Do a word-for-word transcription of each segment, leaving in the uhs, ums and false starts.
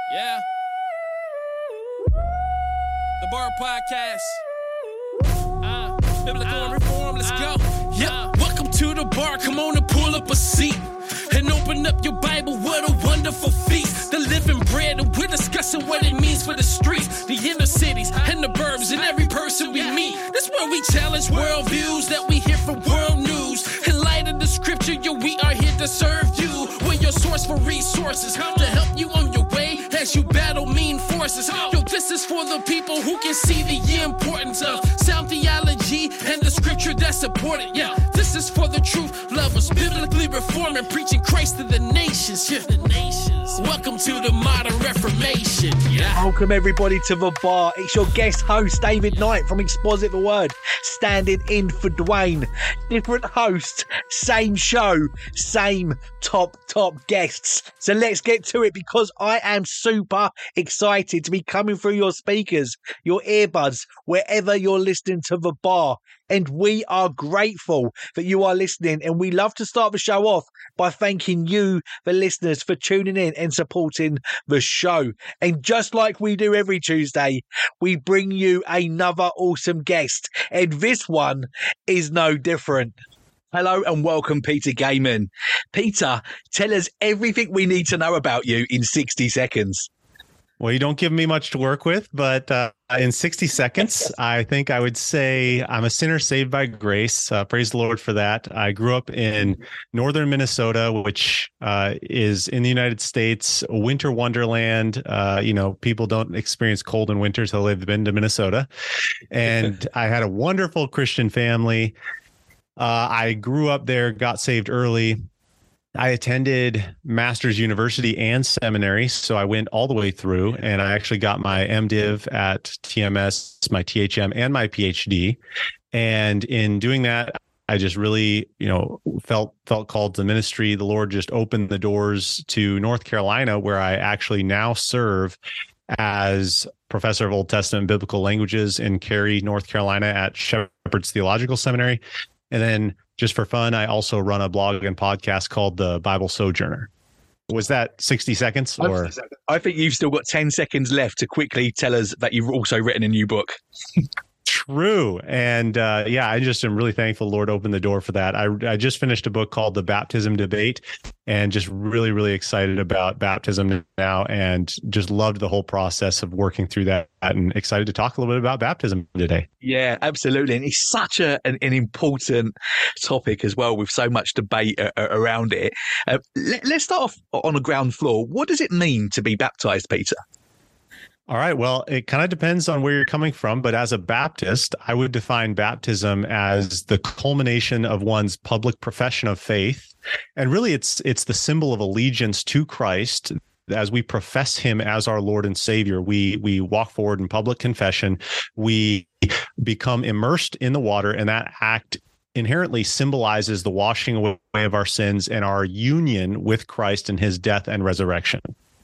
Yeah. The Bar Podcast. Uh, biblical uh, reform, let's uh, go. Yeah, uh, welcome to the bar. Come on and pull up a seat and open up your Bible. What a wonderful feast. The living bread, and we're discussing what it means for the streets, the inner cities, and the burbs, and every person we meet. That's where we challenge worldviews that we hear from world news. In light of the scripture, yo, we are here to serve you. We're your source for resources to help you on your way as you battle mean forces. Yo, this is for the people who can see the importance of sound theology and the scripture that support it. Yeah, this is for the truth lovers, biblically reforming, preaching Christ to the nations. Yeah, the nations. Welcome to the modern Reformation. Yeah. Welcome everybody to the bar. It's your guest host David Knight from Exposit the Word, standing in for Dwayne. Different host, same show, same top top guests. So let's get to it, because I am super excited to be coming through your speakers, your earbuds, wherever you're listening to the bar. And we are grateful that you are listening. And we love to start the show off by thanking you, the listeners, for tuning in and supporting the show. And just like we do every Tuesday, we bring you another awesome guest. And this one is no different. Hello and welcome, Peter Gayman. Peter, tell us everything we need to know about you in sixty seconds. Well, you don't give me much to work with, but uh, in sixty seconds, I think I would say I'm a sinner saved by grace. Uh, praise the Lord for that. I grew up in northern Minnesota, which uh, is in the United States, a winter wonderland. Uh, you know, people don't experience cold in winter until they've been to Minnesota. And I had a wonderful Christian family. Uh, I grew up there, got saved early. I attended Masters University and seminary, so I went all the way through, and I actually got my MDiv at T M S, my T H M, and my PhD. And in doing that, I just really, you know, felt felt called to ministry. The Lord just opened the doors to North Carolina, where I actually now serve as professor of Old Testament and biblical languages in Cary, North Carolina, at Shepherd's Theological Seminary. And then, just for fun, I also run a blog and podcast called The Bible Sojourner. Was that sixty seconds? Or I think you've still got ten seconds left to quickly tell us that you've also written a new book. True. And uh, yeah, I just am really thankful the Lord opened the door for that. I, I just finished a book called The Baptism Debate, and just really, really excited about baptism now, and just loved the whole process of working through that, and excited to talk a little bit about baptism today. Yeah, absolutely. And it's such a, an, an important topic as well, with so much debate uh, around it. Uh, let, let's start off on the ground floor. What does it mean to be baptized, Peter? All right. Well, it kind of depends on where you're coming from. But as a Baptist, I would define baptism as the culmination of one's public profession of faith. And really, it's it's the symbol of allegiance to Christ. As we profess him as our Lord and Savior, we we walk forward in public confession. We become immersed in the water, and that act inherently symbolizes the washing away of our sins and our union with Christ in his death and resurrection.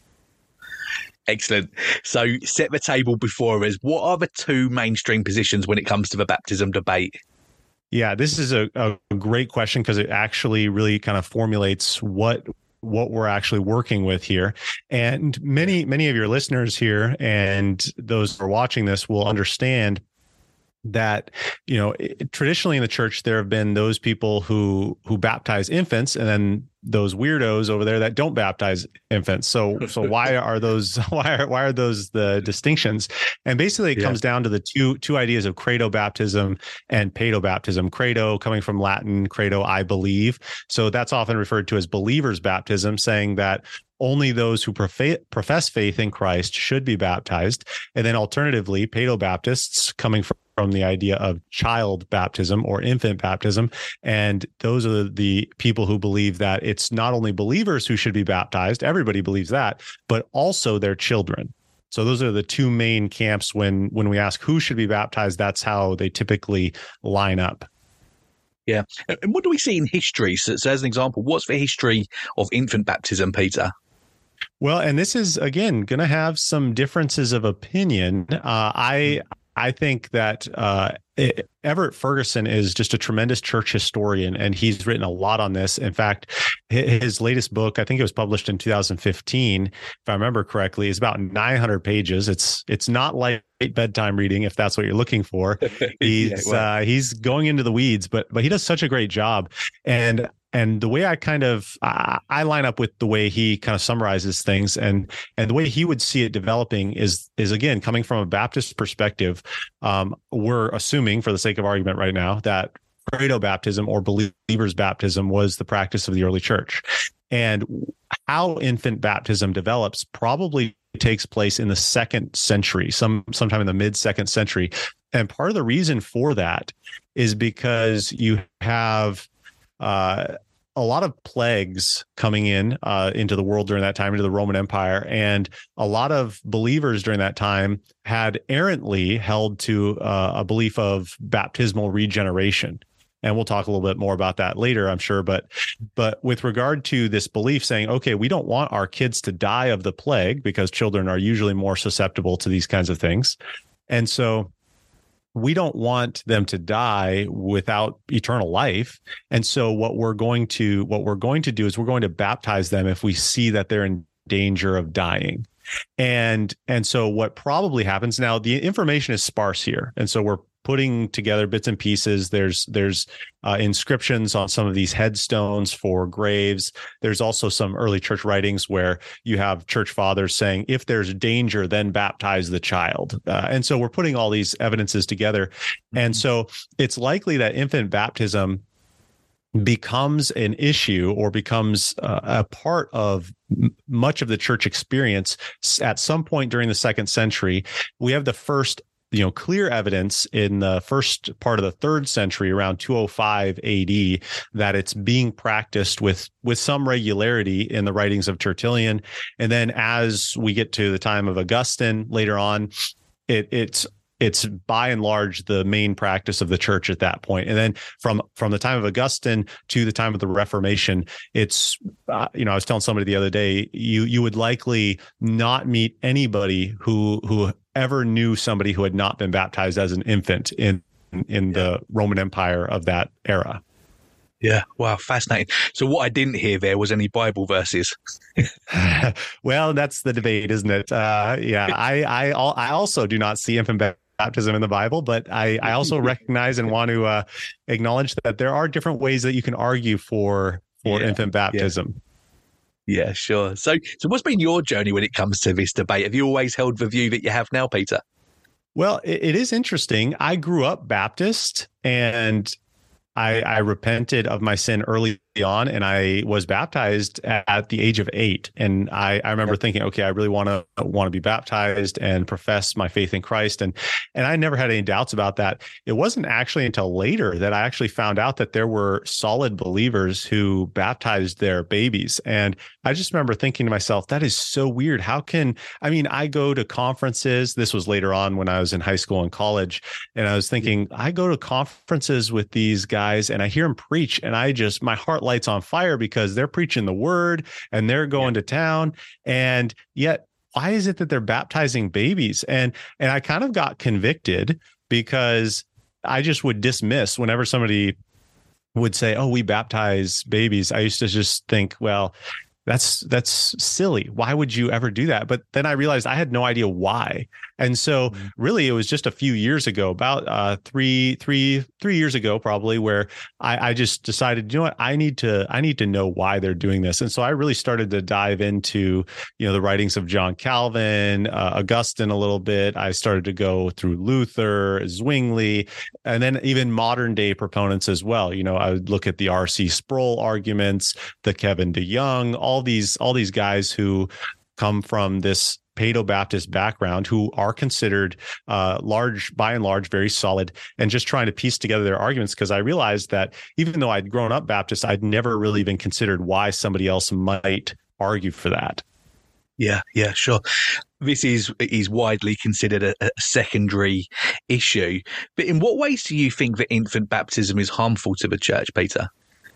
Excellent. So set the table before us. What are the two mainstream positions when it comes to the baptism debate? Yeah, this is a, a great question, because it actually really kind of formulates what what we're actually working with here. And many, many of your listeners here and those who are watching this will understand that, you know, traditionally in the church, there have been those people who who baptize infants, and then those weirdos over there that don't baptize infants. So so why are those why are why are those the distinctions? And basically it yeah. comes down to the two two ideas of credo baptism and paedo baptism. Credo coming from Latin, credo, I believe. So that's often referred to as believers baptism, saying that only those who profess faith in Christ should be baptized. And then alternatively, paedo Baptists coming from from the idea of child baptism or infant baptism. And those are the people who believe that it's not only believers who should be baptized, everybody believes that, but also their children. So those are the two main camps. When when we ask who should be baptized, that's how they typically line up. Yeah. And what do we see in history? So, so as an example, what's the history of infant baptism, Peter? Well, and this is, again, going to have some differences of opinion. Uh, I I think that uh, it, Everett Ferguson is just a tremendous church historian, and he's written a lot on this. In fact, his latest book, I think it was published in two thousand fifteen, if I remember correctly, is about nine hundred pages. It's it's not like bedtime reading, if that's what you're looking for. He's yeah, well. uh, he's going into the weeds, but but he does such a great job. And And the way I kind of I, I line up with the way he kind of summarizes things, and and the way he would see it developing is is again coming from a Baptist perspective. Um, we're assuming, for the sake of argument right now, that credo baptism or believers baptism was the practice of the early church, and how infant baptism develops probably takes place in the second century, some sometime in the mid second century, and part of the reason for that is because you have uh, a lot of plagues coming in uh, into the world during that time, into the Roman Empire. And a lot of believers during that time had errantly held to uh, a belief of baptismal regeneration. And we'll talk a little bit more about that later, I'm sure. But but with regard to this belief saying, okay, we don't want our kids to die of the plague because children are usually more susceptible to these kinds of things. And so we don't want them to die without eternal life. And so what we're going to what we're going to do is we're going to baptize them if we see that they're in danger of dying. And and so what probably happens now, the information is sparse here. And so we're putting together bits and pieces. There's there's uh, inscriptions on some of these headstones for graves. There's also some early church writings where you have church fathers saying, if there's danger, then baptize the child. Uh, and so we're putting all these evidences together. Mm-hmm. And so it's likely that infant baptism becomes an issue or becomes uh, a part of m- much of the church experience at some point during the second century. We have the first you know, clear evidence in the first part of the third century, around two oh five A D, that it's being practiced with with some regularity in the writings of Tertullian. And then as we get to the time of Augustine later on, it, it's it's by and large the main practice of the church at that point. And then from from the time of Augustine to the time of the Reformation, it's, uh, you know, I was telling somebody the other day, you you would likely not meet anybody who who ever knew somebody who had not been baptized as an infant in in yeah. the Roman Empire of that era. Yeah. Wow. Fascinating. So what I didn't hear there was any Bible verses. Well, that's the debate, isn't it? Uh, yeah. I, I, I also do not see infant baptism in the Bible, but I, I also recognize and want to uh, acknowledge that there are different ways that you can argue for, for yeah. infant baptism. Yeah. Yeah, sure. So, so what's been your journey when it comes to this debate? Have you always held the view that you have now, Peter? Well, it, it is interesting. I grew up Baptist, and I, I repented of my sin early on, and I was baptized at the age of eight. And I, I remember yep. thinking, okay, I really want to want to be baptized and profess my faith in Christ. And and I never had any doubts about that. It wasn't actually until later that I actually found out that there were solid believers who baptized their babies. And I just remember thinking to myself, that is so weird. How can, I mean, I go to conferences. This was later on when I was in high school and college. And I was thinking, I go to conferences with these guys and I hear them preach, and I just, my heart lights on fire because they're preaching the word and they're going yeah. to town. And yet, why is it that they're baptizing babies? And and I kind of got convicted because I just would dismiss whenever somebody would say, oh, we baptize babies. I used to just think, well, that's that's silly. Why would you ever do that? But then I realized I had no idea why. And so really, it was just a few years ago, about uh, three, three, three years ago, probably, where I, I just decided, you know what, I need to, I need to know why they're doing this. And so I really started to dive into, you know, the writings of John Calvin, uh, Augustine a little bit. I started to go through Luther, Zwingli, and then even modern day proponents as well. You know, I would look at the R C Sproul arguments, the Kevin DeYoung, all these, all these guys who come from this Paedo-Baptist background, who are considered uh, large, by and large, very solid, and just trying to piece together their arguments. Because I realized that even though I'd grown up Baptist, I'd never really even considered why somebody else might argue for that. Yeah, yeah, sure. This is is widely considered a, a secondary issue. But in what ways do you think that infant baptism is harmful to the church, Peter?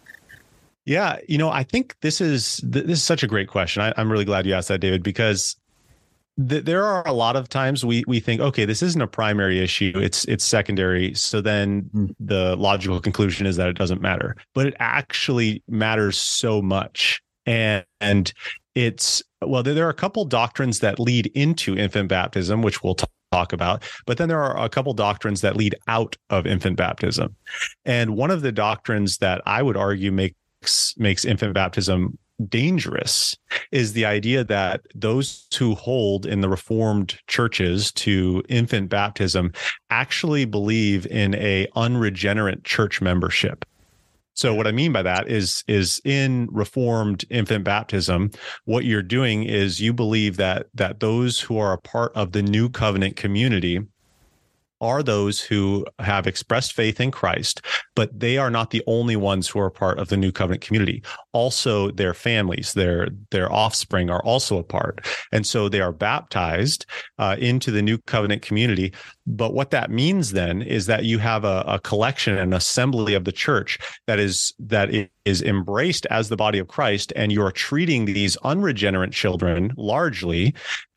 Yeah, you know, I think this is this is such a great question. I, I'm really glad you asked that, David, because th- there are a lot of times we we think, okay, this isn't a primary issue; it's it's secondary. So then mm. the logical conclusion is that it doesn't matter, but it actually matters so much, and and it's well, there are a couple doctrines that lead into infant baptism, which we'll talk. talk about, but then there are a couple doctrines that lead out of infant baptism. And one of the doctrines that I would argue makes makes infant baptism dangerous is the idea that those who hold in the Reformed churches to infant baptism actually believe in a unregenerate church membership. So what I mean by that is, is in Reformed infant baptism, what you're doing is you believe that that those who are a part of the new covenant community are those who have expressed faith in Christ, but they are not the only ones who are part of the new covenant community. Also, their families, their their offspring are also a part. And so they are baptized uh, into the new covenant community. But what that means then is that you have a, a collection, an assembly of the church that is that is embraced as the body of Christ, and you're treating these unregenerate children largely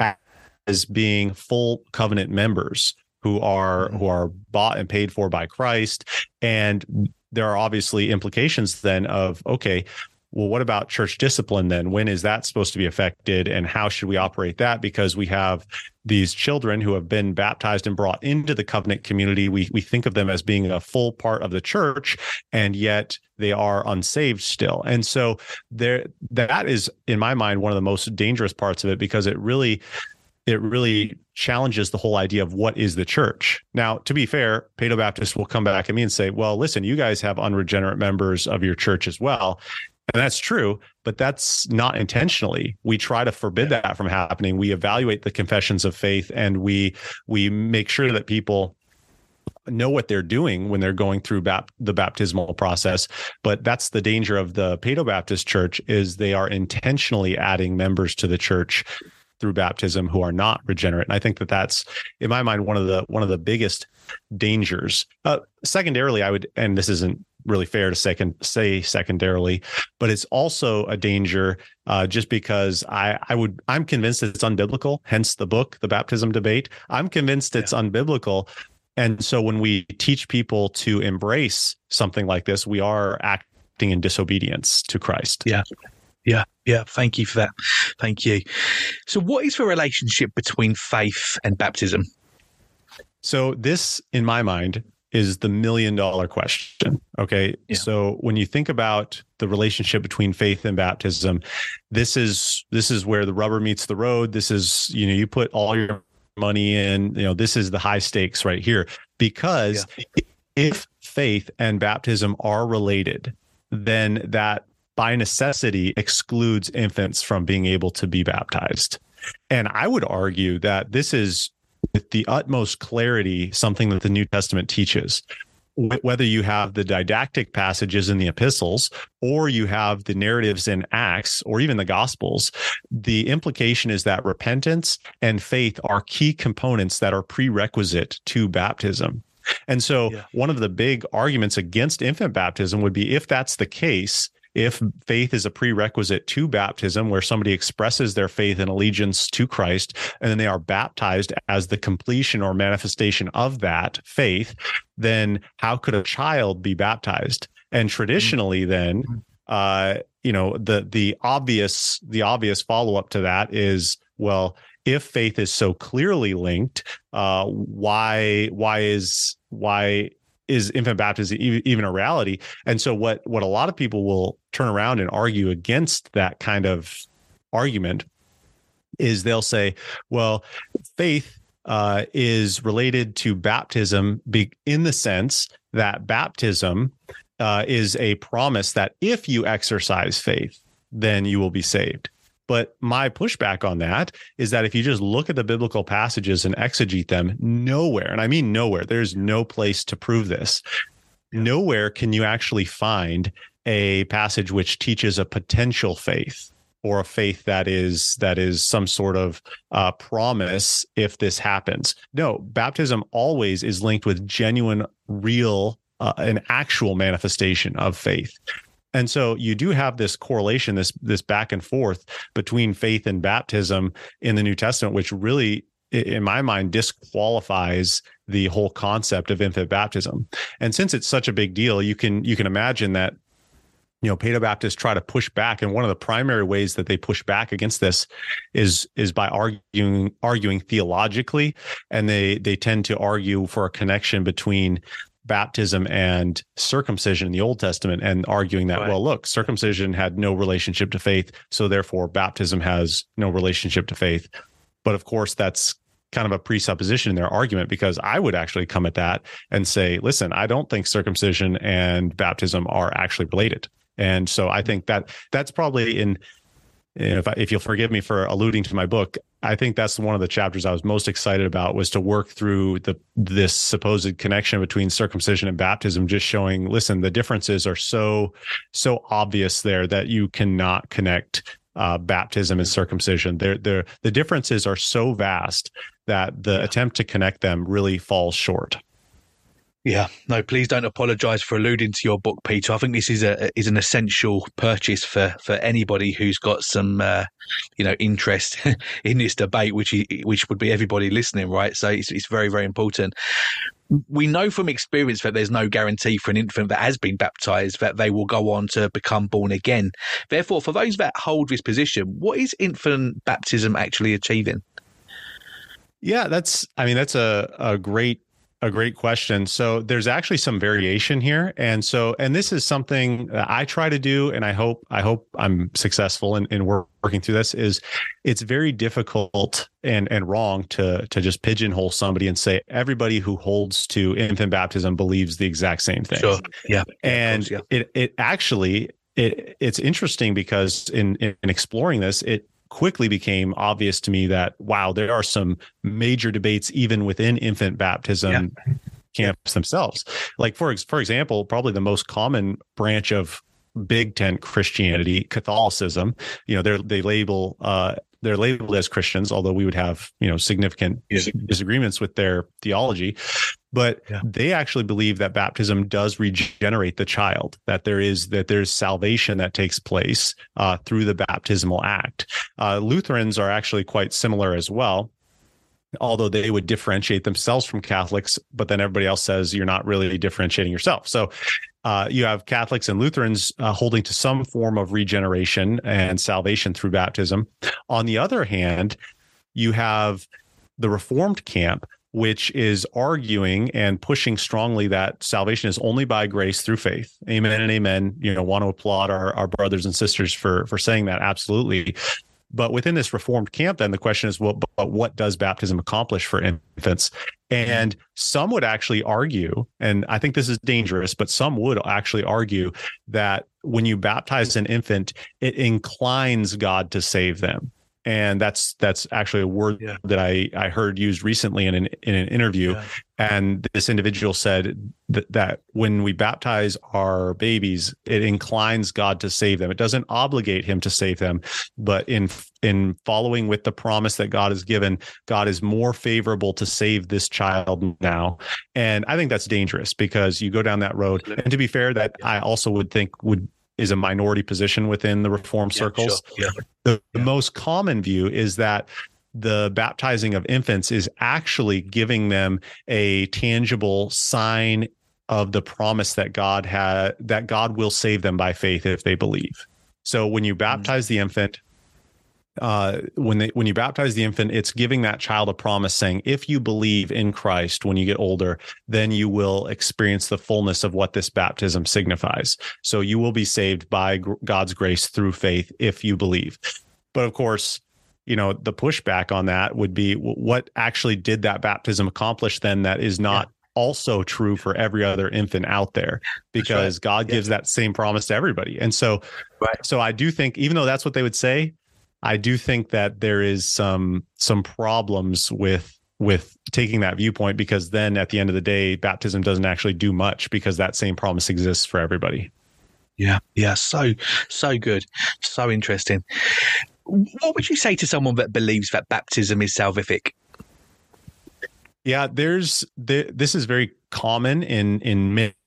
as being full covenant members who are who are bought and paid for by Christ. And there are obviously implications then of, okay, well, what about church discipline then? When is that supposed to be affected, and how should we operate that? Because we have these children who have been baptized and brought into the covenant community. We we think of them as being a full part of the church, and yet they are unsaved still. And so there, that is, in my mind, one of the most dangerous parts of it, because it really it really challenges the whole idea of what is the church. Now, to be fair, Paedobaptists will come back at me and say, well, listen, you guys have unregenerate members of your church as well. And that's true, but that's not intentionally. We try to forbid that from happening. We evaluate the confessions of faith, and we we make sure that people know what they're doing when they're going through bap- the baptismal process. But that's the danger of the Paedobaptist church, is they are intentionally adding members to the church through baptism who are not regenerate. And I think that that's, in my mind, one of the one of the biggest dangers. Uh, secondarily, I would, and this isn't really fair to second say secondarily, but it's also a danger uh, just because I I would I'm convinced that it's unbiblical. Hence the book, The Baptism Debate. I'm convinced it's yeah. unbiblical. And so when we teach people to embrace something like this, we are acting in disobedience to Christ. Yeah. Yeah, yeah. Thank you for that. Thank you. So what is the relationship between faith and baptism? So this, in my mind, is the million dollar question. Okay. Yeah. So when you think about the relationship between faith and baptism, this is this is where the rubber meets the road. This is, you know, you put all your money in, you know, this is the high stakes right here. Because yeah. if faith and baptism are related, then that by necessity excludes infants from being able to be baptized. And I would argue that this is, with the utmost clarity, something that the New Testament teaches. Whether you have the didactic passages in the epistles, or you have the narratives in Acts, or even the Gospels, the implication is that repentance and faith are key components that are prerequisite to baptism. And so yeah. one of the big arguments against infant baptism would be, if that's the case, if faith is a prerequisite to baptism, where somebody expresses their faith and allegiance to Christ, and then they are baptized as the completion or manifestation of that faith, then how could a child be baptized? And traditionally, then, uh, you know, the the obvious the obvious follow up to that is, well, if faith is so clearly linked, uh, why why is why is infant baptism even a reality? And so what, what a lot of people will turn around and argue against that kind of argument is they'll say, well, faith uh, is related to baptism be- in the sense that baptism uh, is a promise that if you exercise faith, then you will be saved. But my pushback on that is that if you just look at the biblical passages and exegete them, nowhere, and I mean nowhere, there's no place to prove this. Nowhere can you actually find a passage which teaches a potential faith, or a faith that is that is some sort of uh, promise if this happens. No, baptism always is linked with genuine, real, uh, an actual manifestation of faith. And so you do have this correlation, this this back and forth between faith and baptism in the New Testament, which really, in my mind, disqualifies the whole concept of infant baptism. And since it's such a big deal, you can you can imagine that, you know, Paedobaptists try to push back, and one of the primary ways that they push back against this is is by arguing arguing theologically, and they they tend to argue for a connection between baptism and circumcision in the Old Testament, and arguing that, right. well, look, circumcision had no relationship to faith, so therefore baptism has no relationship to faith. But of course, that's kind of a presupposition in their argument, because I would actually come at that and say, listen, I don't think circumcision and baptism are actually related. And so I think that that's probably in, if I, if you'll forgive me for alluding to my book, I think that's one of the chapters I was most excited about, was to work through the this supposed connection between circumcision and baptism, just showing, listen, the differences are so, so obvious there that you cannot connect uh, baptism and circumcision. They're, they're, the differences are so vast that the yeah. attempt to connect them really falls short. Yeah, no, please don't apologise for alluding to your book, Peter. I think this is a is an essential purchase for, for anybody who's got some, uh, you know, interest in this debate, which is, which would be everybody listening, right? So it's it's very, very important. We know from experience that there's no guarantee for an infant that has been baptised that they will go on to become born again. Therefore, for those that hold this position, what is infant baptism actually achieving? Yeah, that's, I mean, that's a, a great A great question. So there's actually some variation here. And so, and this is something that I try to do, and I hope, I hope I'm successful in, in working through this, is it's very difficult and, and wrong to, to just pigeonhole somebody and say, everybody who holds to infant baptism believes the exact same thing. Sure. Yeah. And yeah, course, yeah. it, it actually, it, it's interesting because in, in exploring this, it, quickly became obvious to me that, wow, there are some major debates even within infant baptism yeah. camps themselves. Like, for for example, probably the most common branch of Big Tent Christianity, Catholicism, you know, they're, they label, uh, they're labeled as Christians, although we would have, you know, significant yeah. disagreements with their theology. But yeah. they actually believe that baptism does regenerate the child, that there is that there's salvation that takes place uh, through the baptismal act. Uh, Lutherans are actually quite similar as well, although they would differentiate themselves from Catholics, but then everybody else says you're not really differentiating yourself. So uh, you have Catholics and Lutherans uh, holding to some form of regeneration and salvation through baptism. On the other hand, you have the Reformed camp, which is arguing and pushing strongly that salvation is only by grace through faith. Amen and amen. You know, want to applaud our, our brothers and sisters for, for saying that. Absolutely. But within this Reformed camp, then the question is, well, but what does baptism accomplish for infants? And some would actually argue, and I think this is dangerous, but some would actually argue that when you baptize an infant, it inclines God to save them. And that's that's actually a word yeah. that I, I heard used recently in an in an interview. Yeah. And this individual said that, that when we baptize our babies, it inclines God to save them. It doesn't obligate him to save them, but in in following with the promise that God has given, God is more favorable to save this child now. And I think that's dangerous, because you go down that road. And to be fair, that I also would think would is a minority position within the Reformed yeah, circles. Sure. Yeah. The, yeah. the most common view is that the baptizing of infants is actually giving them a tangible sign of the promise that God had, that God will save them by faith if they believe. So when you baptize mm-hmm. the infant, uh, when they, when you baptize the infant, it's giving that child a promise saying, if you believe in Christ, when you get older, then you will experience the fullness of what this baptism signifies. So you will be saved by gr- God's grace through faith if you believe. But of course, you know, the pushback on that would be, what actually did that baptism accomplish then that is not yeah. also true for every other infant out there, because right. God yeah. gives that same promise to everybody. And so, right. so I do think, even though that's what they would say, I do think that there is some some problems with with taking that viewpoint, because then at the end of the day, baptism doesn't actually do much, because that same promise exists for everybody. Yeah, yeah, so so good, so interesting. What would you say to someone that believes that baptism is salvific? Yeah, there's there, this is very common in in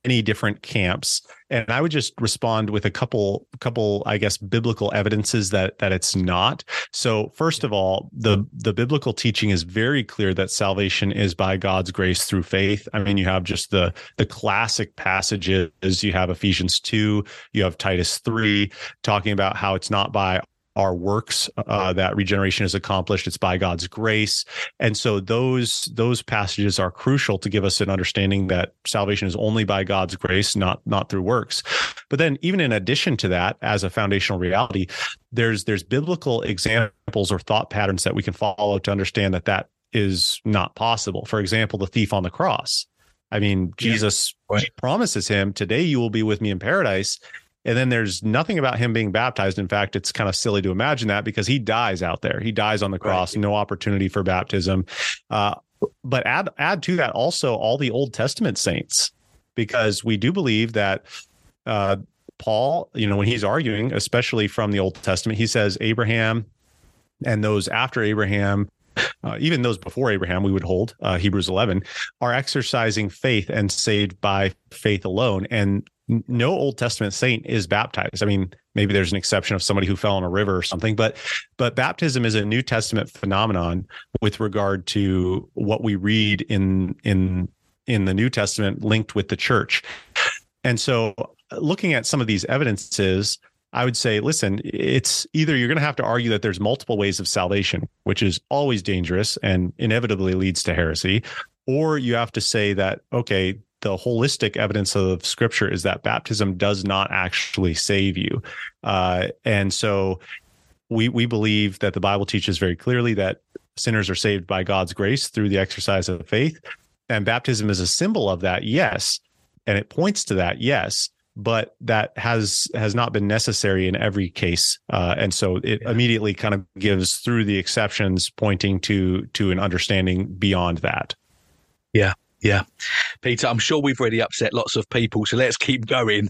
many different camps. And I would just respond with a couple, couple, I guess, biblical evidences that that it's not. So first of all, the the biblical teaching is very clear that salvation is by God's grace through faith. I mean, you have just the the classic passages. You have Ephesians two, you have Titus three, talking about how it's not by our works uh, that regeneration is accomplished. It's by God's grace. And so those those passages are crucial to give us an understanding that salvation is only by God's grace, not not through works. But then even in addition to that, as a foundational reality, there's there's biblical examples or thought patterns that we can follow to understand that that is not possible. For example, the thief on the cross. I mean, yeah. Jesus right. promises him, today you will be with me in paradise. And then there's nothing about him being baptized. In fact, it's kind of silly to imagine that because he dies out there. He dies on the cross, right. No opportunity for baptism. Uh, but add add to that also all the Old Testament saints, because we do believe that uh, Paul, you know, when he's arguing, especially from the Old Testament, he says Abraham and those after Abraham, Uh, even those before Abraham, we would hold, uh, Hebrews eleven, are exercising faith and saved by faith alone. And no Old Testament saint is baptized. I mean, maybe there's an exception of somebody who fell in a river or something, but but baptism is a New Testament phenomenon with regard to what we read in in in the New Testament linked with the church. And so looking at some of these evidences, I would say, listen, it's either you're going to have to argue that there's multiple ways of salvation, which is always dangerous and inevitably leads to heresy, or you have to say that, okay, the holistic evidence of Scripture is that baptism does not actually save you. Uh, and so we we believe that the Bible teaches very clearly that sinners are saved by God's grace through the exercise of faith. And baptism is a symbol of that, yes. And it points to that, yes. But that has has not been necessary in every case, uh, and so it yeah. immediately kind of gives through the exceptions, pointing to to an understanding beyond that. Yeah, yeah, Peter, I'm sure we've already upset lots of people, so let's keep going.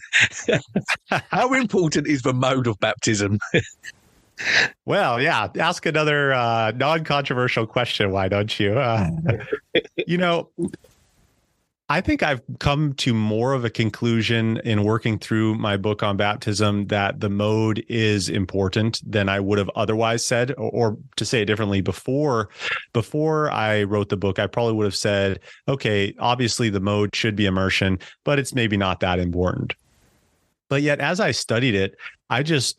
How important is the mode of baptism? Well, yeah, ask another uh, non-controversial question. Why don't you? Uh, you know. I think I've come to more of a conclusion in working through my book on baptism that the mode is important than I would have otherwise said, or, or to say it differently, before before I wrote the book, I probably would have said, okay, obviously the mode should be immersion, but it's maybe not that important. But yet, as I studied it, I just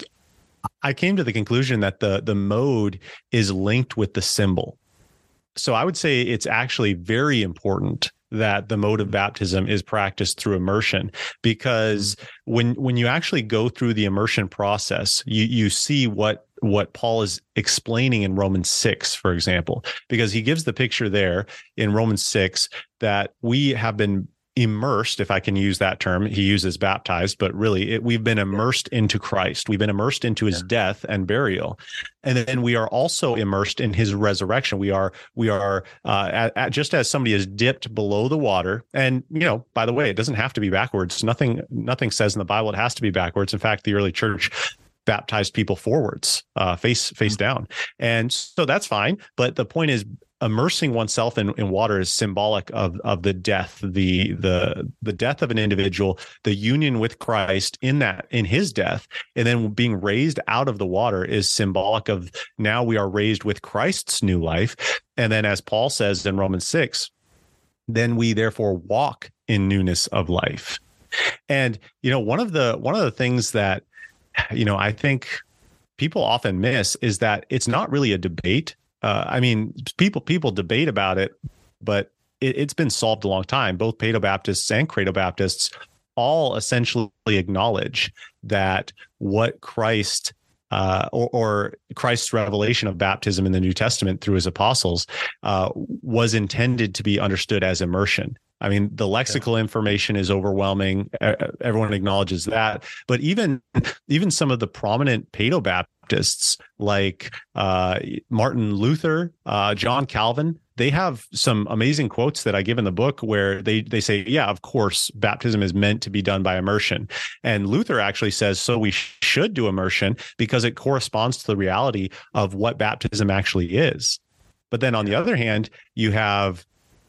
I came to the conclusion that the the mode is linked with the symbol. So I would say it's actually very important that the mode of baptism is practiced through immersion, because when when you actually go through the immersion process, you you see what what Paul is explaining in Romans six, for example, because he gives the picture there in Romans six that we have been immersed, if I can use that term. He uses baptized, but really it, we've been immersed into Christ. We've been immersed into his yeah. death and burial. And then we are also immersed in his resurrection. We are, we are uh, at, at, just as somebody is dipped below the water. And, you know, by the way, it doesn't have to be backwards. Nothing, nothing says in the Bible it has to be backwards. In fact, the early church baptized people forwards, uh, face, face mm-hmm. down. And so that's fine. But the point is, immersing oneself in, in water is symbolic of, of the death, the the the death of an individual, the union with Christ in that in his death, and then being raised out of the water is symbolic of now we are raised with Christ's new life. And then, as Paul says in Romans six, then we therefore walk in newness of life. And you know, one of the one of the things that you know I think people often miss is that it's not really a debate. Uh, I mean, people people debate about it, but it, it's been solved a long time. Both Paedobaptists and Cretobaptists all essentially acknowledge that what Christ uh, or, or Christ's revelation of baptism in the New Testament through his apostles uh, was intended to be understood as immersion. I mean, the lexical yeah. information is overwhelming. Everyone acknowledges that. But even even some of the prominent Paedobaptists like uh, Martin Luther, uh, John Calvin, they have some amazing quotes that I give in the book where they they say, yeah, of course, baptism is meant to be done by immersion. And Luther actually says, so we sh- should do immersion because it corresponds to the reality of what baptism actually is. But then on the other hand, you have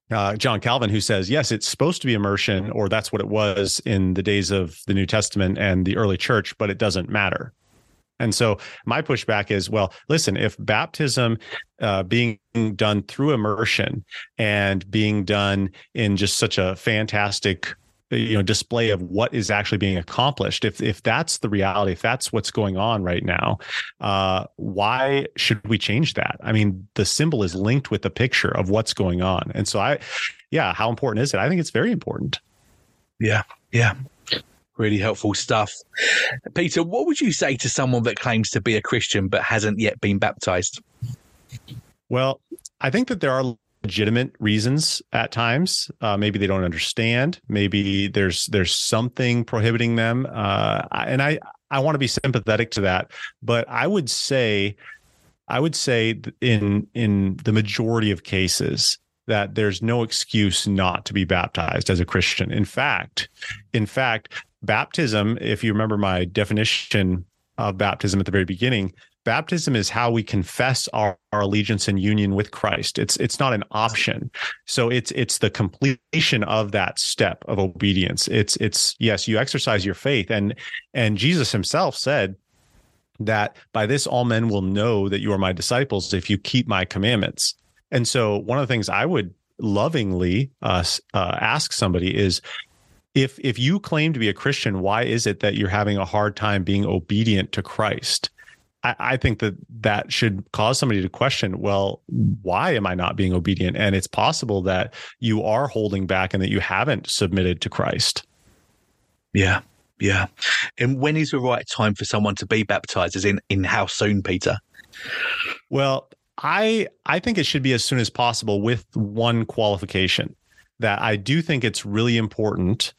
uh, John Calvin, who says, yes, it's supposed to be immersion, or that's what it was in the days of the New Testament and the early church, but it doesn't matter. And so my pushback is, well, listen, if baptism uh, being done through immersion and being done in just such a fantastic, you know, display of what is actually being accomplished, if if that's the reality, if that's what's going on right now, uh, why should we change that? I mean, the symbol is linked with the picture of what's going on. And so I, yeah, how important is it? I think it's very important. Yeah, yeah. Really helpful stuff. Peter, what would you say to someone that claims to be a Christian but hasn't yet been baptized? Well, I think that there are legitimate reasons at times. Uh, maybe they don't understand. Maybe there's there's something prohibiting them. Uh, and I, I want to be sympathetic to that. But I would say, I would say in in the majority of cases, that there's no excuse not to be baptized as a Christian. In fact, in fact, baptism, if you remember my definition of baptism at the very beginning, baptism is how we confess our, our allegiance and union with Christ. It's it's not an option. So it's it's the completion of that step of obedience. It's it's yes, you exercise your faith, and and Jesus himself said that by this all men will know that you are my disciples if you keep my commandments. And so one of the things I would lovingly uh, uh, ask somebody is, If if you claim to be a Christian, why is it that you're having a hard time being obedient to Christ? I, I think that that should cause somebody to question, well, why am I not being obedient? And it's possible that you are holding back and that you haven't submitted to Christ. Yeah, yeah. And when is the right time for someone to be baptized? As in, in how soon, Peter? Well, I I think it should be as soon as possible, with one qualification, that I do think it's really important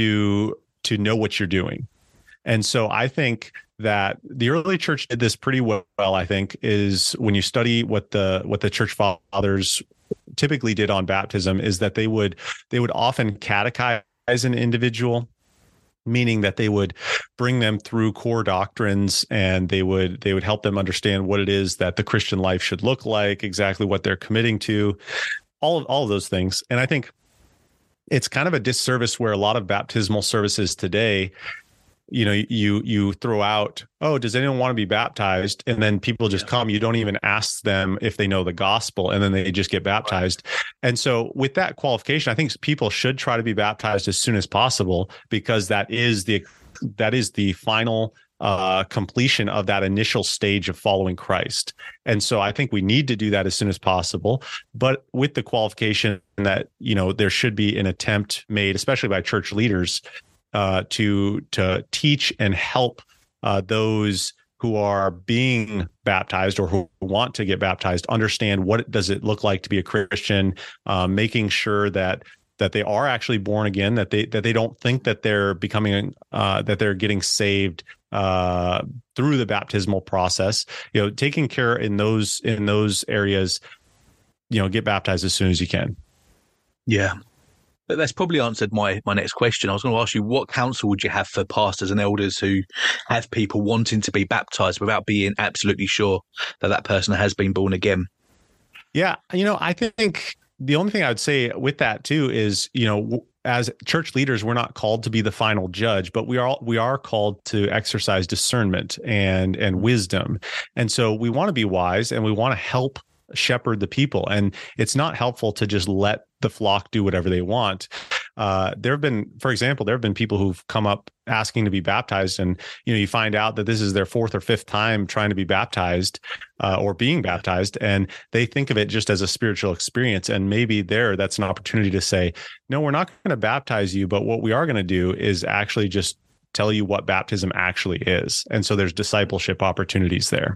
to to know what you're doing. And so I think that the early church did this pretty well, I think, is when you study what the what the church fathers typically did on baptism, is that they would they would often catechize an individual, meaning that they would bring them through core doctrines, and they would they would help them understand what it is that the Christian life should look like, exactly what they're committing to, all of all of those things. And I think it's kind of a disservice where a lot of baptismal services today, you know, you you throw out, oh, does anyone want to be baptized? And then people just yeah. come. You don't even ask them if they know the gospel, and then they just get baptized. Right. And so with that qualification, I think people should try to be baptized as soon as possible, because that is the that is the final uh, completion of that initial stage of following Christ. And so I think we need to do that as soon as possible, but with the qualification that, you know, there should be an attempt made, especially by church leaders, uh, to to teach and help uh, those who are being baptized or who want to get baptized understand what does it look like to be a Christian, uh, making sure that that they are actually born again, that they that they don't think that they're becoming uh, that they're getting saved uh, through the baptismal process. You know, taking care in those in those areas. You know, get baptized as soon as you can. Yeah. But that's probably answered my, my next question. I was going to ask you, what counsel would you have for pastors and elders who have people wanting to be baptized without being absolutely sure that that person has been born again? Yeah, you know, I think the only thing I would say with that too is, you know, as church leaders, we're not called to be the final judge, but we are we are called to exercise discernment and and wisdom. And so we want to be wise, and we want to help shepherd the people. And it's not helpful to just let the flock do whatever they want. Uh, there have been, for example, there have been people who've come up asking to be baptized, and you know, you find out that this is their fourth or fifth time trying to be baptized uh, or being baptized, and they think of it just as a spiritual experience. And maybe there, that's an opportunity to say, no, we're not going to baptize you, but what we are going to do is actually just tell you what baptism actually is. And so there's discipleship opportunities there.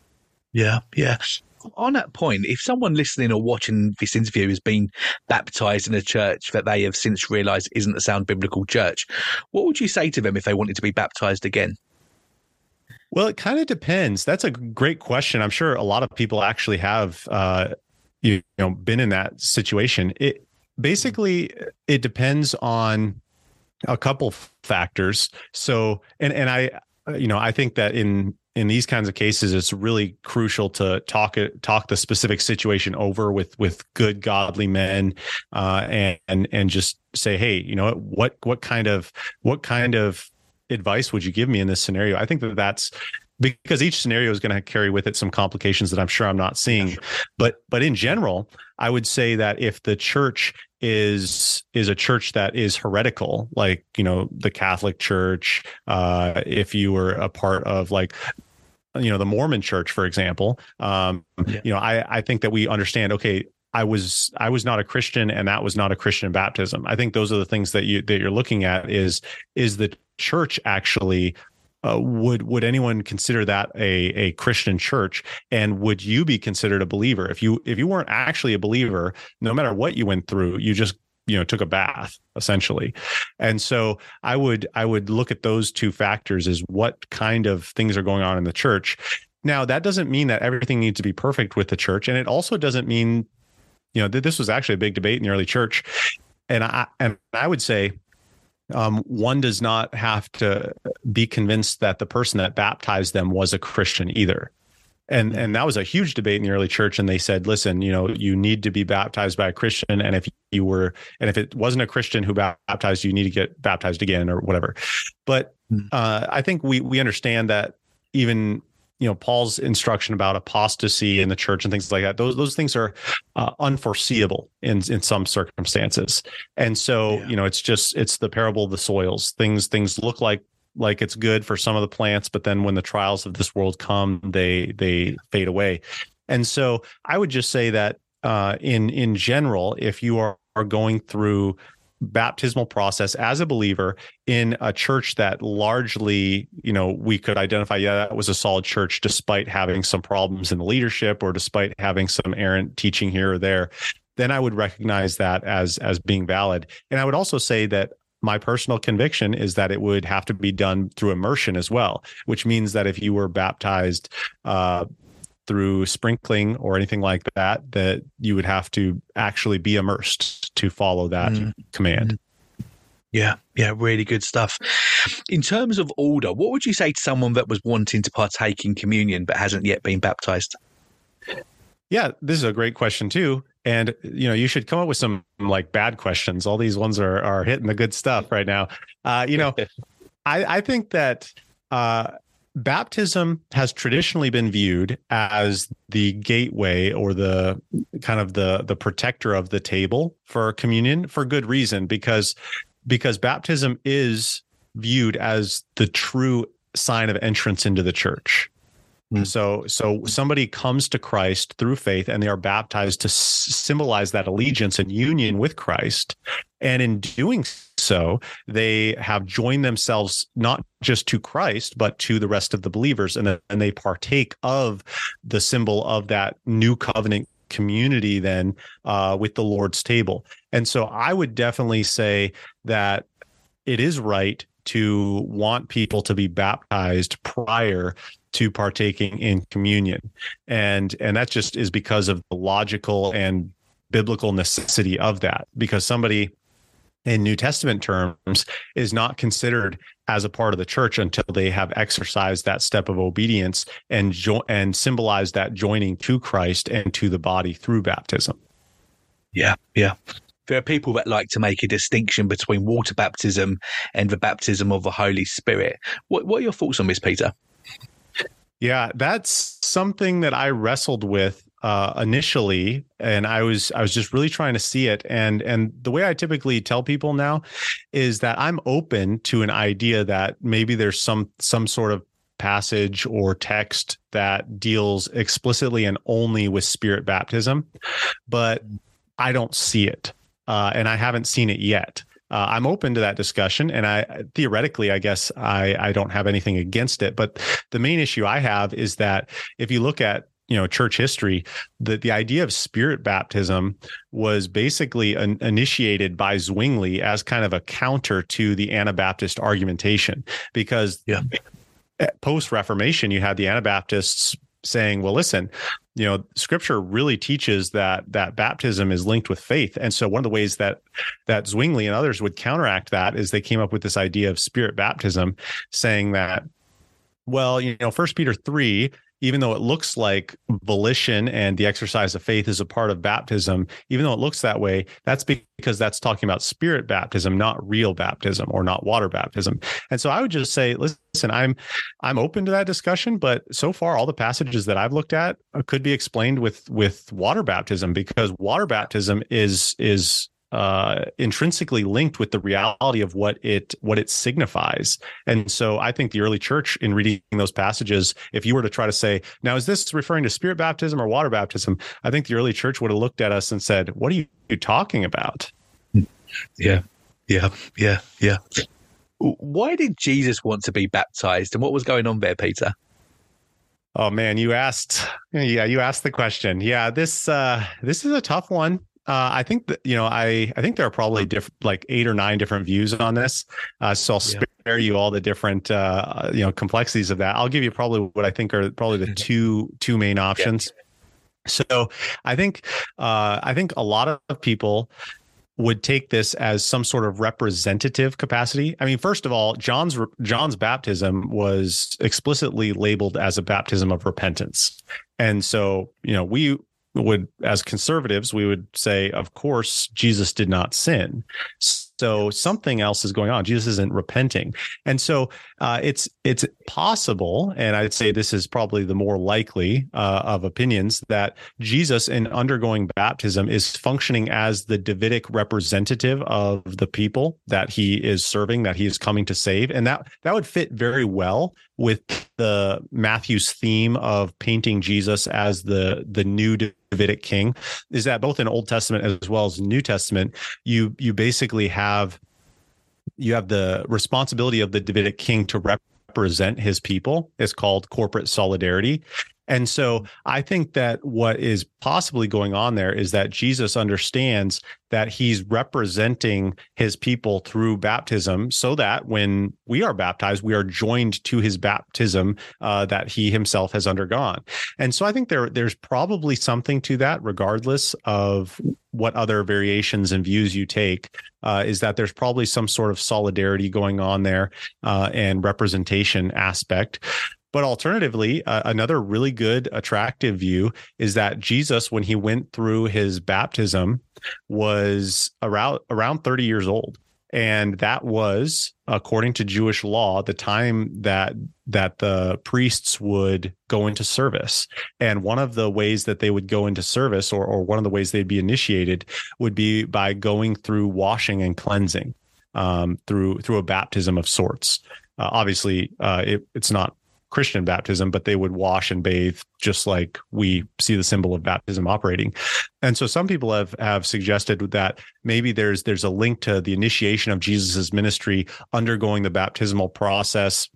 Yeah, yeah. On that point, if someone listening or watching this interview has been baptized in a church that they have since realized isn't a sound biblical church, what would you say to them if they wanted to be baptized again? Well, it kind of depends. That's a great question. I'm sure a lot of people actually have, uh, you know, been in that situation. It basically, it depends on a couple factors. So, and, and I, you know, I think that in, in these kinds of cases, it's really crucial to talk it, talk the specific situation over with with good godly men, uh, and and and just say, hey, you know, what what kind of what kind of advice would you give me in this scenario? I think that that's because each scenario is going to carry with it some complications that I'm sure I'm not seeing, but but in general, I would say that if the church is is a church that is heretical, like, you know, the Catholic Church, uh, if you were a part of, like, you know, the Mormon Church, for example, um, yeah. you know, I I think that we understand, okay, I was I was not a Christian, and that was not a Christian baptism. I think those are the things that you that you're looking at is is the church actually. Uh, would would anyone consider that a a Christian church, and would you be considered a believer if you if you weren't actually a believer? No matter what you went through, you just you know took a bath essentially. And so I would I would look at those two factors as what kind of things are going on in the church. Now, that doesn't mean that everything needs to be perfect with the church, and it also doesn't mean, you know, that this was actually a big debate in the early church, and I and I would say. Um, one does not have to be convinced that the person that baptized them was a Christian either. And and that was a huge debate in the early church. And they said, listen, you know, you need to be baptized by a Christian. And if you were, and if it wasn't a Christian who baptized you, you need to get baptized again or whatever. But uh, I think we we understand that even, you know, Paul's instruction about apostasy in the church and things like that, those those things are uh, unforeseeable in in some circumstances. And so, yeah. you know, it's just it's the parable of the soils. Things things look like like it's good for some of the plants, but then when the trials of this world come, they they fade away. And so I would just say that uh, in in general, if you are, are going through baptismal process as a believer in a church that largely, you know, we could identify, yeah, that was a solid church despite having some problems in the leadership or despite having some errant teaching here or there, then I would recognize that as as being valid. And I would also say that my personal conviction is that it would have to be done through immersion as well, which means that if you were baptized uh through sprinkling or anything like that, that you would have to actually be immersed to follow that mm. command. Yeah, yeah, really good stuff. In terms of order, what would you say to someone that was wanting to partake in communion but hasn't yet been baptized? Yeah, this is a great question too. And, you know, you should come up with some like bad questions. All these ones are are hitting the good stuff right now. Uh, you know, I, I think that uh, baptism has traditionally been viewed as the gateway or the kind of the the protector of the table for communion for good reason, because because baptism is viewed as the true sign of entrance into the church. Mm. So so somebody comes to Christ through faith and they are baptized to s- symbolize that allegiance and union with Christ. And in doing so, they have joined themselves not just to Christ, but to the rest of the believers. And, then, and they partake of the symbol of that new covenant community then uh, with the Lord's table. And so I would definitely say that it is right to want people to be baptized prior to partaking in communion. And, and that just is because of the logical and biblical necessity of that, because somebody in New Testament terms is not considered as a part of the church until they have exercised that step of obedience and jo- and symbolized that joining to Christ and to the body through baptism. Yeah, yeah. There are people that like to make a distinction between water baptism and the baptism of the Holy Spirit. What, what are your thoughts on this, Peter? Yeah, that's something that I wrestled with uh, initially, and I was I was just really trying to see it. And and the way I typically tell people now is that I'm open to an idea that maybe there's some some sort of passage or text that deals explicitly and only with spirit baptism, but I don't see it, uh, and I haven't seen it yet. Uh, I'm open to that discussion, and I theoretically, I guess I, I don't have anything against it. But the main issue I have is that if you look at you know church history, the the idea of spirit baptism was basically an, initiated by Zwingli as kind of a counter to the Anabaptist argumentation, because yeah. post Reformation you had the Anabaptists saying, well, listen, you know, Scripture really teaches that that baptism is linked with faith. And so one of the ways that that Zwingli and others would counteract that is they came up with this idea of spirit baptism, saying that, Well, you know, First Peter three, even though it looks like volition and the exercise of faith is a part of baptism, even though it looks that way, that's because that's talking about spirit baptism, not real baptism or not water baptism. And so I would just say, listen, I'm I'm open to that discussion, but so far all the passages that I've looked at could be explained with with water baptism, because water baptism is is uh, intrinsically linked with the reality of what it what it signifies. And so I think the early church, in reading those passages, if you were to try to say, now, is this referring to spirit baptism or water baptism? I think the early church would have looked at us and said, what are you talking about? Yeah, yeah, yeah, yeah. Why did Jesus want to be baptized, and what was going on there, Peter? Oh man, you asked, yeah, you asked the question. Yeah, this uh, this is a tough one. Uh, I think that, you know, I, I think there are probably diff- like eight or nine different views on this. Uh, so I'll spare yeah. you all the different, uh, you know, complexities of that. I'll give you probably what I think are probably the two, two main options. Yeah. So I think, uh, I think a lot of people would take this as some sort of representative capacity. I mean, first of all, John's, John's baptism was explicitly labeled as a baptism of repentance. And so, you know, we, would, as conservatives, we would say, of course, Jesus did not sin. So something else is going on. Jesus isn't repenting. And so uh, it's it's possible, and I'd say this is probably the more likely uh, of opinions, that Jesus, in undergoing baptism, is functioning as the Davidic representative of the people that he is serving, that he is coming to save. And that that would fit very well with the Matthew's theme of painting Jesus as the, the new Davidic king, is that both in Old Testament as well as New Testament, you you basically have you have the responsibility of the Davidic king to represent his people. It's called corporate solidarity. And so I think that what is possibly going on there is that Jesus understands that he's representing his people through baptism, so that when we are baptized, we are joined to his baptism uh, that he himself has undergone. And so I think there there's probably something to that, regardless of what other variations and views you take, uh, is that there's probably some sort of solidarity going on there uh, and representation aspect. But alternatively, uh, another really good, attractive view is that Jesus, when he went through his baptism, was around around thirty years old. And that was, according to Jewish law, the time that that the priests would go into service. And one of the ways that they would go into service, or, or one of the ways they'd be initiated, would be by going through washing and cleansing um, through through a baptism of sorts. Uh, obviously, uh, it, it's not Christian baptism, but they would wash and bathe just like we see the symbol of baptism operating. And so some people have have suggested that maybe there's there's a link to the initiation of Jesus's ministry undergoing the baptismal process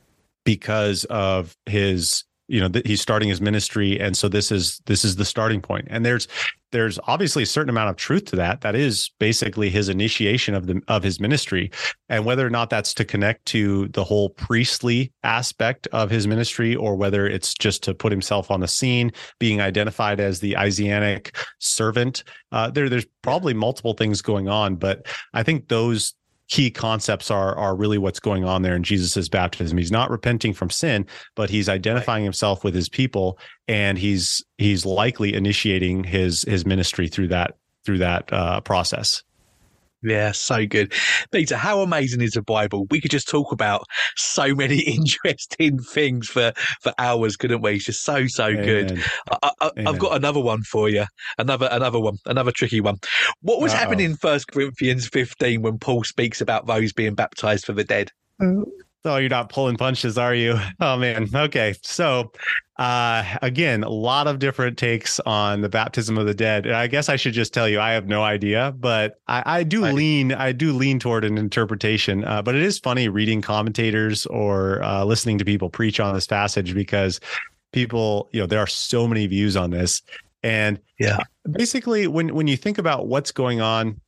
because of his, you know, that he's starting his ministry. And so this is this is the starting point. And there's there's obviously a certain amount of truth to that. That is basically his initiation of the of his ministry. And whether or not that's to connect to the whole priestly aspect of his ministry, or whether it's just to put himself on the scene, being identified as the Isaianic servant, uh, there there's probably multiple things going on. But I think those key concepts are are really what's going on there in Jesus's baptism. He's not repenting from sin, but he's identifying himself with his people, and he's he's likely initiating his his ministry through that through that uh, process. Yeah, so good. Peter, how amazing is the Bible? We could just talk about so many interesting things for, for hours, couldn't we? It's just so, so Amen. good. I, I, I've got another one for you. Another another one, another tricky one. What was Uh-oh. happening in First Corinthians fifteen when Paul speaks about those being baptized for the dead? Oh, you're not pulling punches, are you? Oh, man. Okay. So, uh, again, a lot of different takes on the baptism of the dead. And I guess I should just tell you, I have no idea, but I, I do right. lean, I do lean toward an interpretation. Uh, but it is funny reading commentators or uh, listening to people preach on this passage, because people, you know, there are so many views on this. And yeah, basically, when when you think about what's going on,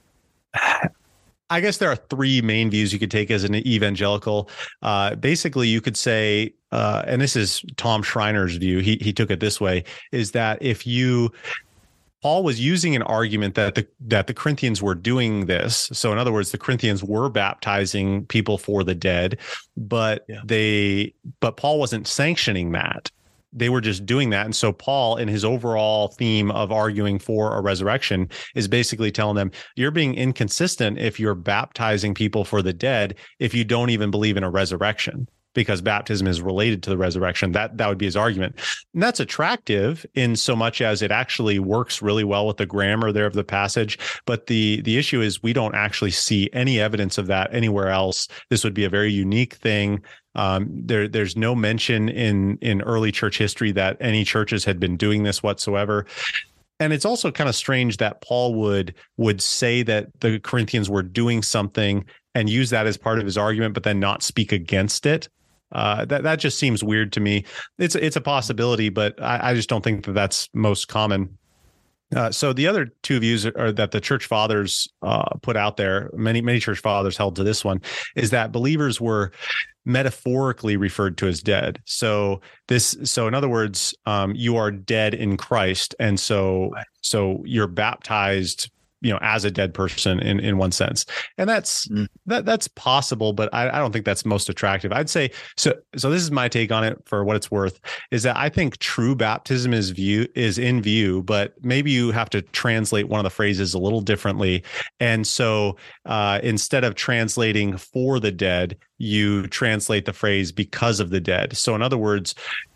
I guess there are three main views you could take as an evangelical. Uh, basically, you could say, uh, and this is Tom Schreiner's view, he he took it this way, is that if you Paul was using an argument that the that the Corinthians were doing this. So in other words, the Corinthians were baptizing people for the dead, but yeah. they but Paul wasn't sanctioning that. They were just doing that. And so Paul, in his overall theme of arguing for a resurrection, is basically telling them, you're being inconsistent if you're baptizing people for the dead if you don't even believe in a resurrection, because baptism is related to the resurrection. That that would be his argument. And that's attractive in so much as it actually works really well with the grammar there of the passage. But the the issue is we don't actually see any evidence of that anywhere else. This would be a very unique thing. Um, there, there's no mention in in early church history that any churches had been doing this whatsoever. And it's also kind of strange that Paul would would say that the Corinthians were doing something and use that as part of his argument, but then not speak against it. Uh, that that just seems weird to me. It's it's a possibility, but I, I just don't think that that's most common. Uh, so the other two views are that the church fathers uh, put out there, many, many church fathers held to this one, is that believers were metaphorically referred to as dead. So this, so in other words, um, you are dead in Christ. And so, so you're baptized, you know, as a dead person in, in one sense. And that's, mm. that that's possible, but I, I don't think that's most attractive. I'd say, so, so this is my take on it for what it's worth, is that I think true baptism is view is in view, but maybe you have to translate one of the phrases a little differently. And so uh, instead of translating for the dead, you translate the phrase because of the dead. So in other words,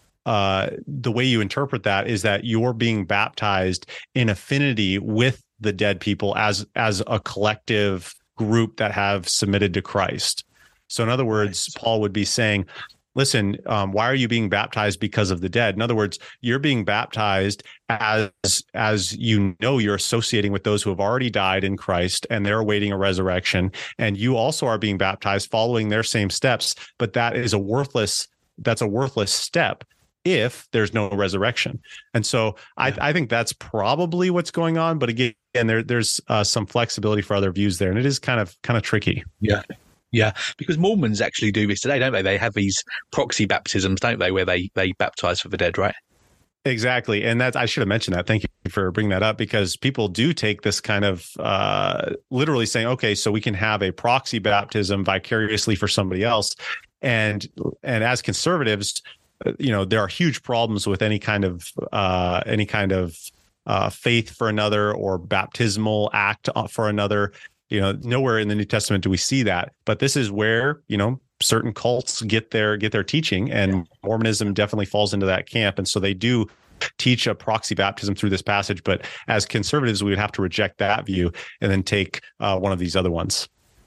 uh, the way you interpret that is that you're being baptized in affinity with the dead people as as a collective group that have submitted to Christ. So in other words, right. Paul would be saying, listen, um, why are you being baptized because of the dead? In other words, you're being baptized as as you know you're associating with those who have already died in Christ and they're awaiting a resurrection. And you also are being baptized following their same steps, but that is a worthless, that's a worthless step if there's no resurrection. And so yeah. I, I think that's probably what's going on. But again, there there's uh, some flexibility for other views there, and it is kind of kind of tricky. Yeah. Yeah, because Mormons actually do this today, don't they? They have these proxy baptisms, don't they, where they, they baptize for the dead, right? Exactly. And that's, I should have mentioned that. Thank you for bringing that up, because people do take this kind of uh, literally saying, okay, so we can have a proxy baptism vicariously for somebody else. And, and as conservatives, you know, there are huge problems with any kind of, uh, any kind of uh, faith for another or baptismal act for another. You know, nowhere in the New Testament do we see that. But this is where, you know, certain cults get their get their teaching, and yeah. Mormonism definitely falls into that camp. And so they do teach a proxy baptism through this passage. But as conservatives, we would have to reject that view and then take uh, one of these other ones.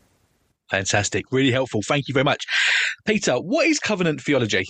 Fantastic. Really helpful. Thank you very much. Peter, what is covenant theology?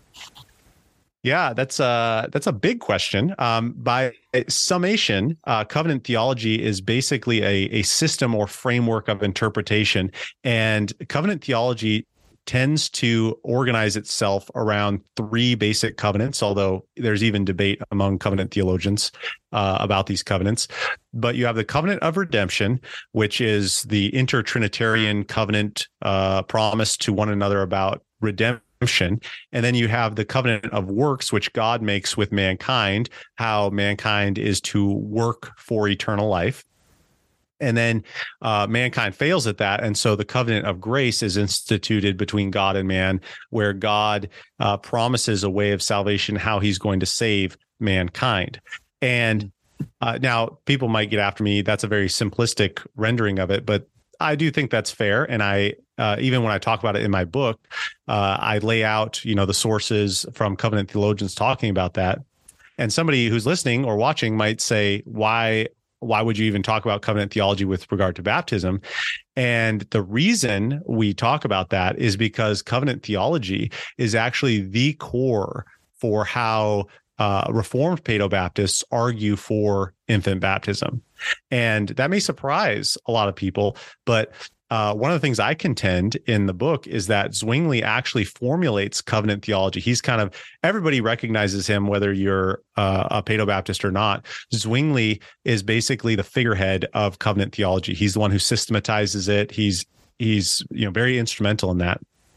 Yeah, that's a that's a big question. Um, by summation, uh, covenant theology is basically a a system or framework of interpretation, and covenant theology tends to organize itself around three basic covenants. Although there's even debate among covenant theologians uh, about these covenants. But you have the covenant of redemption, which is the intertrinitarian covenant uh, promise to one another about redemption. And then you have the covenant of works, which God makes with mankind, how mankind is to work for eternal life. And then uh, mankind fails at that. And so the covenant of grace is instituted between God and man, where God uh, promises a way of salvation, how he's going to save mankind. And uh, now people might get after me. That's a very simplistic rendering of it, but I do think that's fair. And I, uh, even when I talk about it in my book, uh, I lay out, you know, the sources from covenant theologians talking about that. And somebody who's listening or watching might say, why, why would you even talk about covenant theology with regard to baptism? And the reason we talk about that is because covenant theology is actually the core for how Uh, Reformed Paedobaptists argue for infant baptism. And that may surprise a lot of people, but uh, one of the things I contend in the book is that Zwingli actually formulates covenant theology. He's kind of, everybody recognizes him, whether you're uh, a Paedobaptist or not. Zwingli is basically the figurehead of covenant theology. He's the one who systematizes it. He's, he's, you know, very instrumental in that.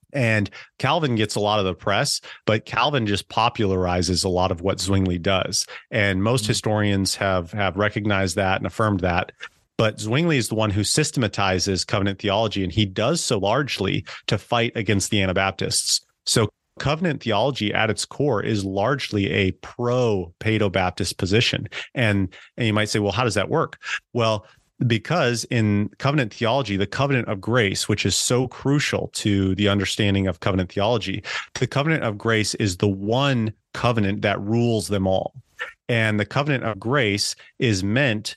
And Calvin gets a lot of the press, but Calvin just popularizes a lot of what Zwingli does. And most mm-hmm. historians have have recognized that and affirmed that. But Zwingli is the one who systematizes covenant theology, and he does so largely to fight against the Anabaptists. So covenant theology at its core is largely a pro-Paedo-Baptist position. And, and you might say, well, how does that work? Well, because in covenant theology, the covenant of grace, which is so crucial to the understanding of covenant theology, the covenant of grace is the one covenant that rules them all. And the covenant of grace is meant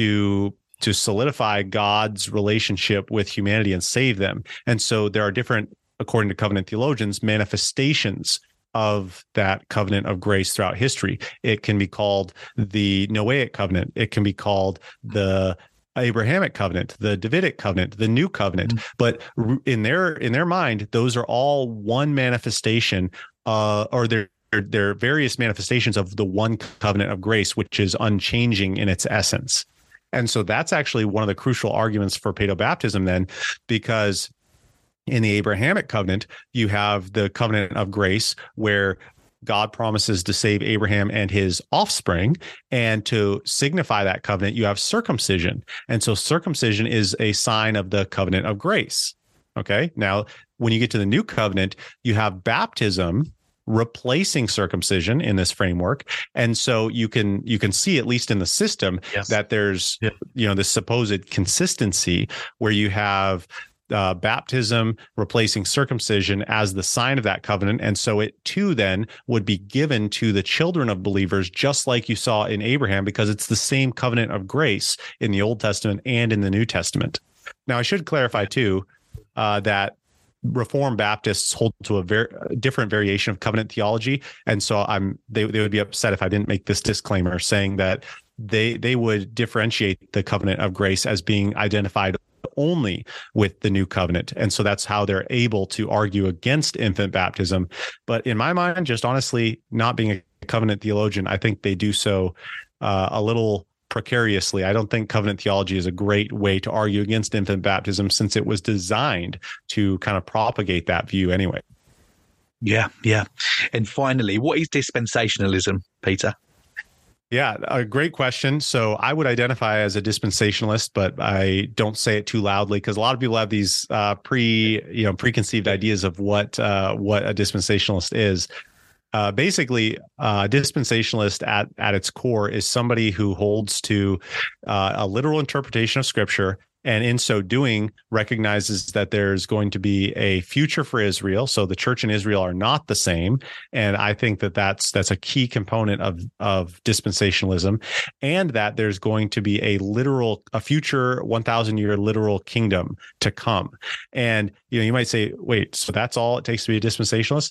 to to solidify God's relationship with humanity and save them. And so there are different, according to covenant theologians, manifestations of that covenant of grace throughout history. It can be called the Noahic covenant. It can be called the Abrahamic covenant, the Davidic covenant, the new covenant. Mm-hmm. But in their in their mind, those are all one manifestation, uh, or they're they're various manifestations of the one covenant of grace, which is unchanging in its essence. And so that's actually one of the crucial arguments for paedobaptism then, because in the Abrahamic covenant, you have the covenant of grace where God promises to save Abraham and his offspring. And to signify that covenant, you have circumcision. And so circumcision is a sign of the covenant of grace. Okay. Now, when you get to the new covenant, you have baptism replacing circumcision in this framework. And so you can you can see, at least in the system, yes. that there's yeah. you know this supposed consistency where you have uh, baptism replacing circumcision as the sign of that covenant. And so it too then would be given to the children of believers, just like you saw in Abraham, because it's the same covenant of grace in the Old Testament and in the New Testament. Now, I should clarify too uh, that Reformed Baptists hold to a very different variation of covenant theology, and so I'm they they would be upset if I didn't make this disclaimer, saying that they they would differentiate the covenant of grace as being identified only with the new covenant, and so that's how they're able to argue against infant baptism. But in my mind, just honestly, not being a covenant theologian, I think they do so uh, a little precariously. I don't think covenant theology is a great way to argue against infant baptism, since it was designed to kind of propagate that view anyway. Yeah, yeah. And finally, what is dispensationalism, Peter? Yeah, a great question. So I would identify as a dispensationalist, but I don't say it too loudly because a lot of people have these uh, pre, you know, preconceived ideas of what uh, what a dispensationalist is. Uh, basically, uh, dispensationalist at, at its core is somebody who holds to uh, a literal interpretation of Scripture, and in so doing recognizes that there's going to be a future for Israel. So the church and Israel are not the same, and I think that that's that's a key component of of dispensationalism, and that there's going to be a literal, a future one thousand year literal kingdom to come. And you know, you might say, wait, so that's all it takes to be a dispensationalist?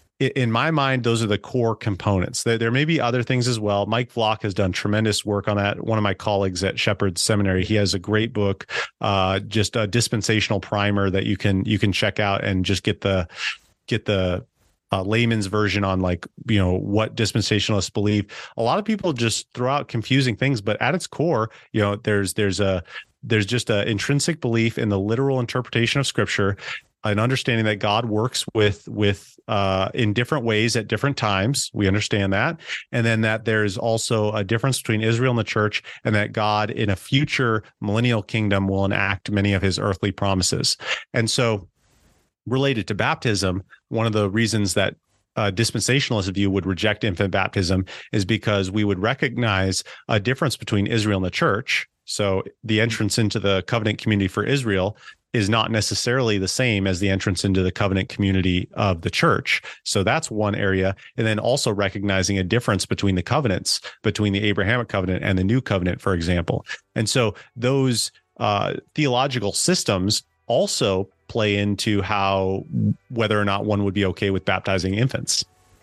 In my mind, those are the core components. There, there may be other things as well. Mike Vlock has done tremendous work on that. One of my colleagues at Shepherd Seminary, he has a great book, uh, just a dispensational primer that you can you can check out and just get the get the uh, layman's version on, like, you know, what dispensationalists believe. A lot of people just throw out confusing things, but at its core, you know, there's there's a there's just an intrinsic belief in the literal interpretation of Scripture, an understanding that God works with with uh, in different ways at different times. We understand that. And then that there's also a difference between Israel and the church, and that God in a future millennial kingdom will enact many of his earthly promises. And so related to baptism, one of the reasons that Uh, dispensationalist view would reject infant baptism is because we would recognize a difference between Israel and the church. So the entrance into the covenant community for Israel is not necessarily the same as the entrance into the covenant community of the church. So that's one area. And then also recognizing a difference between the covenants, between the Abrahamic covenant and the new covenant, for example. And so those uh, theological systems also play into how, whether or not one would be okay with baptizing infants.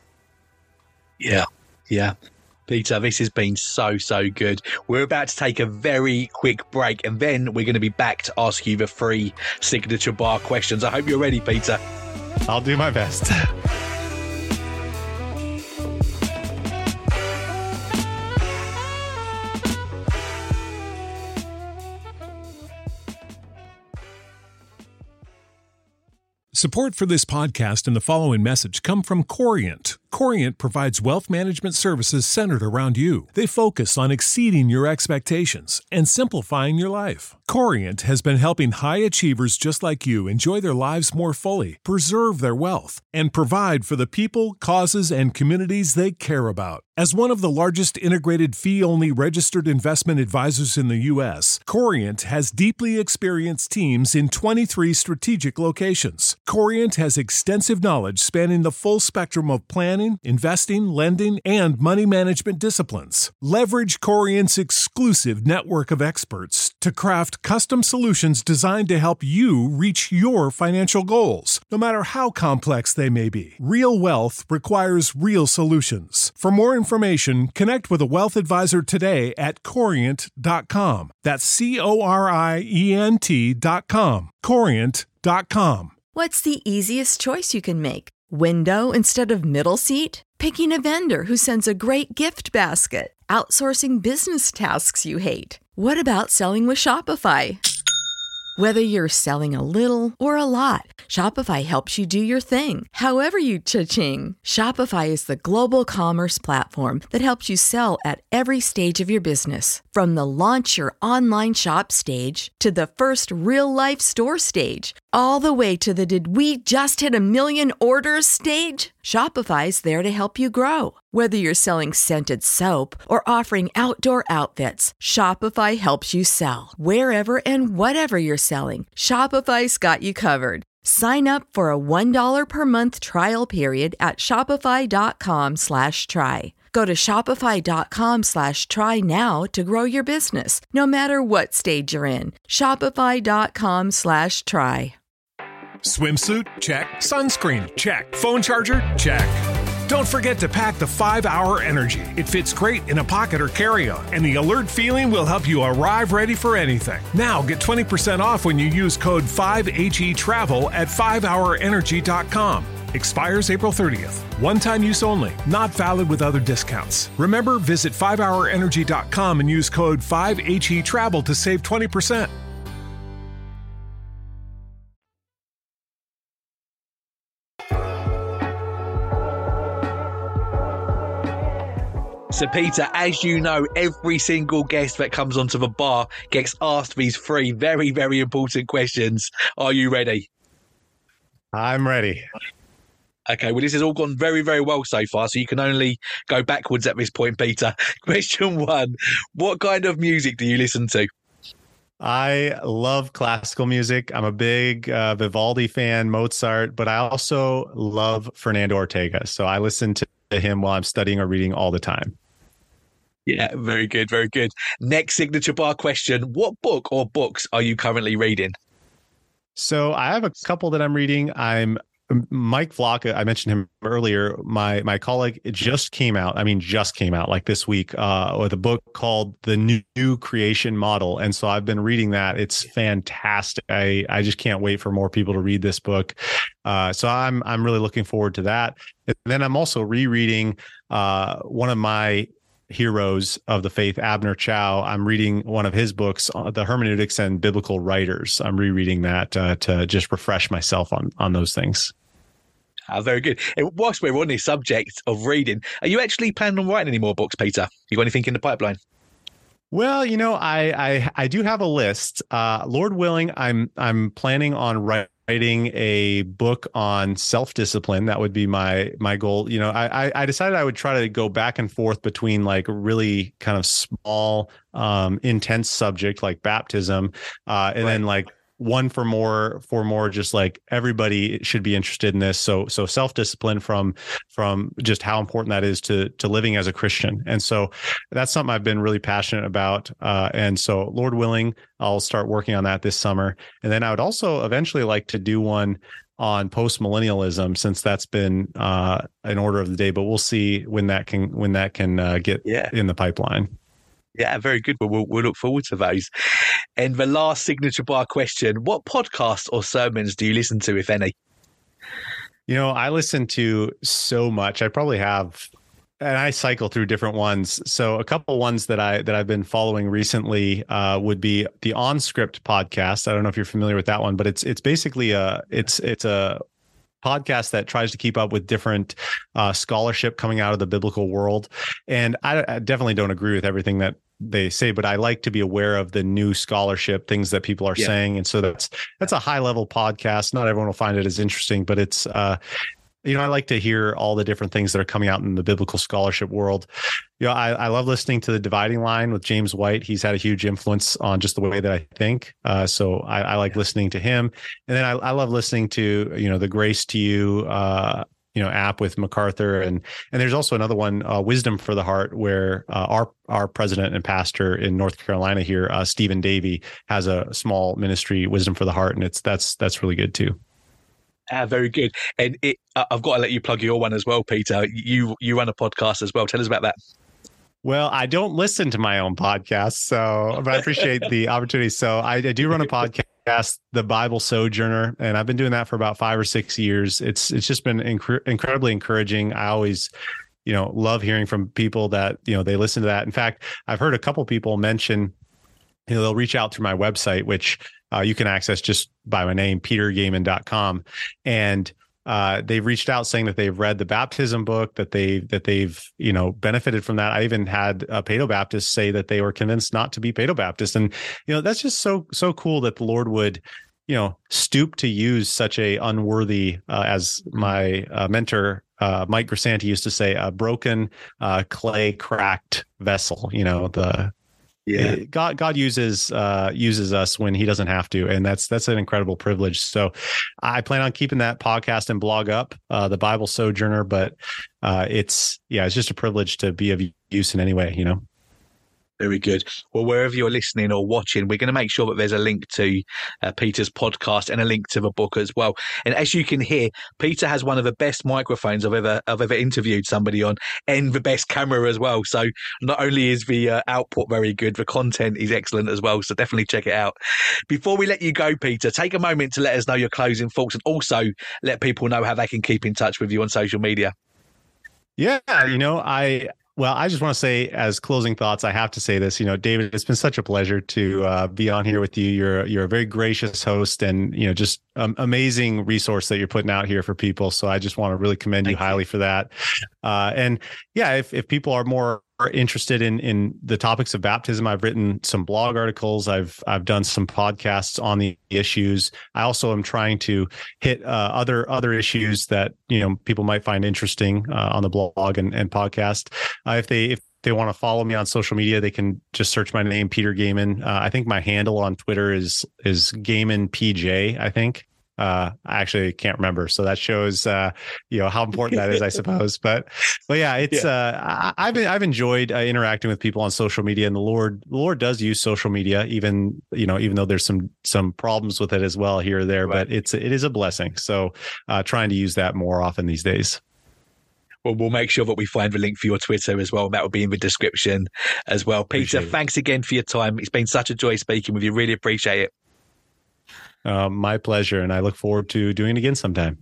Yeah, yeah. Peter, this has been so, so good. We're about to take a very quick break, and then we're going to be back to ask you the three signature bar questions. I hope you're ready, Peter. I'll do my best. Support for this podcast and the following message come from Corient. Corient provides wealth management services centered around you. They focus on exceeding your expectations and simplifying your life. Corient has been helping high achievers just like you enjoy their lives more fully, preserve their wealth, and provide for the people, causes, and communities they care about. As one of the largest integrated fee-only registered investment advisors in the U S, Corient has deeply experienced teams in twenty-three strategic locations. Corient has extensive knowledge spanning the full spectrum of planning, investing, lending, and money management disciplines. Leverage Corient's exclusive network of experts to craft custom solutions designed to help you reach your financial goals, no matter how complex they may be. Real wealth requires real solutions. For more information, connect with a wealth advisor today at corient dot com. That's C O R I E N T dot com. corient dot com. What's the easiest choice you can make? Window instead of middle seat? Picking a vendor who sends a great gift basket? Outsourcing business tasks you hate? What about selling with Shopify? Whether you're selling a little or a lot, Shopify helps you do your thing, however you cha-ching. Shopify is the global commerce platform that helps you sell at every stage of your business. From the launch your online shop stage to the first real-life store stage, all the way to the did we just hit a million orders stage. Shopify's there to help you grow. Whether you're selling scented soap or offering outdoor outfits, Shopify helps you sell. Wherever and whatever you're selling, Shopify's got you covered. Sign up for a one dollar per month trial period at shopify.com slash try. Go to shopify.com slash try now to grow your business, no matter what stage you're in. Shopify.com slash try. Swimsuit? Check. Sunscreen? Check. Phone charger? Check. Don't forget to pack the five hour Energy. It fits great in a pocket or carry-on, and the alert feeling will help you arrive ready for anything. Now get twenty percent off when you use code five H E travel at five hour energy dot com. Expires April thirtieth. One-time use only. Not valid with other discounts. Remember, visit five hour energy dot com and use code five H E travel to save twenty percent. So, Peter, as you know, every single guest that comes onto the bar gets asked these three very, very important questions. Are you ready? I'm ready. Okay, well, this has all gone very, very well so far, so you can only go backwards at this point, Peter. Question one, what kind of music do you listen to? I love classical music. I'm a big uh, Vivaldi fan, Mozart, but I also love Fernando Ortega. So I listen to him while I'm studying or reading all the time. Yeah, very good, very good. Next signature bar question. What book or books are you currently reading? So I have a couple that I'm reading. I'm Mike Vlaka, I mentioned him earlier. My my colleague, it just came out. I mean, just came out like this week uh, with a book called The New, New Creation Model. And so I've been reading that. It's fantastic. I, I just can't wait for more people to read this book. Uh, so I'm I'm really looking forward to that. And then I'm also rereading uh, one of my heroes of the faith, Abner Chao. I'm reading one of his books, uh, The Hermeneutics and Biblical Writers. I'm rereading that uh, to just refresh myself on on those things. Ah, very good. And whilst we're on this subject of reading, are you actually planning on writing any more books, Peter? You got anything in the pipeline? Well, you know, I I, I do have a list. Uh, Lord willing, I'm I'm planning on writing. writing a book on self-discipline. That would be my my goal. You know, I I decided I would try to go back and forth between like really kind of small, um, intense subject like baptism, uh, and right. then like one for more for more just like everybody should be interested in this. So so self-discipline from from just how important that is to to living as a Christian. And so that's something I've been really passionate about. Uh, and so Lord willing, I'll start working on that this summer. And then I would also eventually like to do one on post-millennialism, since that's been uh, an order of the day, but we'll see when that can when that can uh, get yeah. in the pipeline. Yeah, very good. Well, we'll we'll look forward to those. And the last signature bar question, what podcasts or sermons do you listen to, if any? You know, I listen to so much. I probably have, and I cycle through different ones. So a couple ones that I that I've been following recently uh, would be the OnScript podcast. I don't know if you're familiar with that one, but it's it's basically a it's it's a podcast that tries to keep up with different uh, scholarship coming out of the biblical world. And I, I definitely don't agree with everything that they say, but I like to be aware of the new scholarship, things that people are yeah. saying. And so that's, that's a high level podcast. Not everyone will find it as interesting, but it's, uh, you know, I like to hear all the different things that are coming out in the biblical scholarship world. You know, I, I love listening to The Dividing Line with James White. He's had a huge influence on just the way that I think. Uh, so I, I like listening to him. And then I, I love listening to, you know, the Grace to You, uh, you know, app with MacArthur. And, and there's also another one, uh, Wisdom for the Heart, where uh, our, our president and pastor in North Carolina here, uh, Stephen Davey, has a small ministry, Wisdom for the Heart. And it's, that's, that's really good too. Ah, very good. And it, I've got to let you plug your one as well, Peter. You you run a podcast as well. Tell us about that. Well, I don't listen to my own podcast, so but I appreciate the opportunity. So I, I do run a podcast, The Bible Sojourner, and I've been doing that for about five or six years. It's it's just been inc- incredibly encouraging. I always, you know, love hearing from people that, you know, they listen to that. In fact, I've heard a couple people mention, you know, they'll reach out through my website, which uh, you can access just by my name, peter gaiman dot com. And uh, they've reached out saying that they've read the baptism book, that they that they've, you know, benefited from that. I even had a Paedo Baptist say that they were convinced not to be Paedo Baptist. And, you know, that's just so, so cool that the Lord would, you know, stoop to use such a unworthy, uh, as my uh, mentor, uh, Mike Grisanti used to say, a broken uh, clay cracked vessel, you know, the, Yeah, God God uses uh, uses us when He doesn't have to, and that's that's an incredible privilege. So, I plan on keeping that podcast and blog up, uh, the Bible Sojourner. But uh, it's yeah, it's just a privilege to be of use in any way, you know. Very good. Well, wherever you're listening or watching, we're going to make sure that there's a link to uh, Peter's podcast and a link to the book as well. And as you can hear, Peter has one of the best microphones I've ever I've ever interviewed somebody on, and the best camera as well. So not only is the uh, output very good, the content is excellent as well. So definitely check it out. Before we let you go, Peter, take a moment to let us know your closing thoughts, and also let people know how they can keep in touch with you on social media. Yeah, you know, I. Well, I just want to say, as closing thoughts, I have to say this. You know, David, it's been such a pleasure to uh, be on here with you. You're you're a very gracious host, and you know, just um, amazing resource that you're putting out here for people. So I just want to really commend you highly for that. Uh, and yeah, if if people are more interested in in the topics of baptism, I've written some blog articles. I've I've done some podcasts on the issues. I also am trying to hit uh, other other issues that, you know, people might find interesting uh, on the blog and, and podcast. Uh, if they if they want to follow me on social media, they can just search my name, Peter Gaiman. Uh, I think my handle on Twitter is is Gaiman P J, I think. Uh, I actually can't remember. So that shows, uh, you know, how important that is, I suppose. But, but yeah, it's, yeah. uh, I, I've been, I've enjoyed uh, interacting with people on social media, and the Lord, the Lord does use social media, even, you know, even though there's some, some problems with it as well here or there, right. But it's, it is a blessing. So, uh, trying to use that more often these days. Well, we'll make sure that we find the link for your Twitter as well. That will be in the description as well. Peter, thanks again for your time. It's been such a joy speaking with you. Really appreciate it. Uh, my pleasure, and I look forward to doing it again sometime.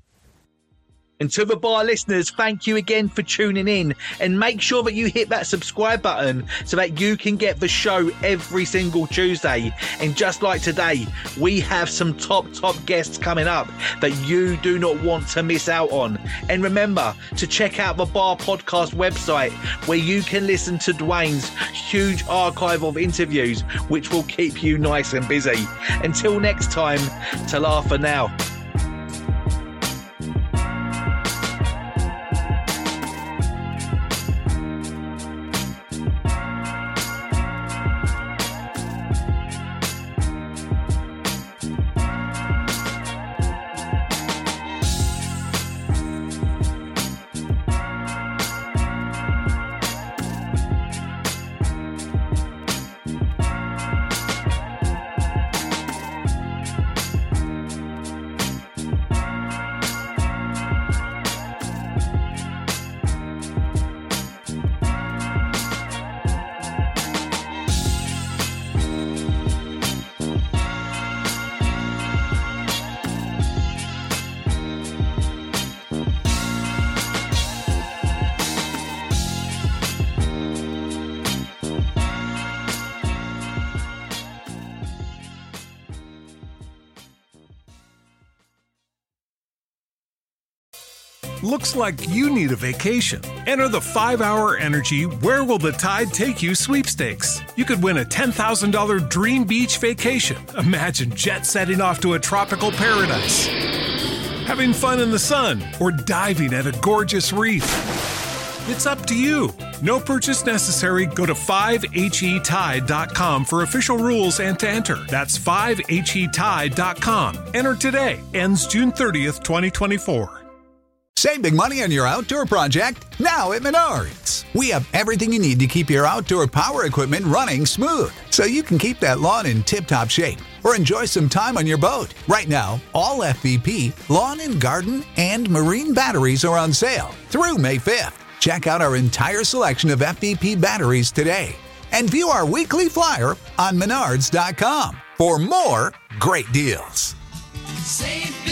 And to the bar listeners, thank you again for tuning in, and make sure that you hit that subscribe button so that you can get the show every single Tuesday. And just like today, we have some top, top guests coming up that you do not want to miss out on. And remember to check out the Bar Podcast website, where you can listen to Dwayne's huge archive of interviews, which will keep you nice and busy. Until next time, ta-la for now. Looks like you need a vacation. Enter the five hour Energy Where Will the Tide Take You sweepstakes. You could win a ten thousand dollars dream beach vacation. Imagine jet setting off to a tropical paradise, having fun in the sun, or diving at a gorgeous reef. It's up to you. No purchase necessary. Go to five H E tide dot com for official rules and to enter. That's five H E tide dot com. Enter today. Ends June thirtieth, twenty twenty-four. Save big money on your outdoor project now at Menards. We have everything you need to keep your outdoor power equipment running smooth, so you can keep that lawn in tip-top shape or enjoy some time on your boat. Right now, all F V P, lawn and garden, and marine batteries are on sale through May fifth. Check out our entire selection of F V P batteries today and view our weekly flyer on menards dot com for more great deals. Save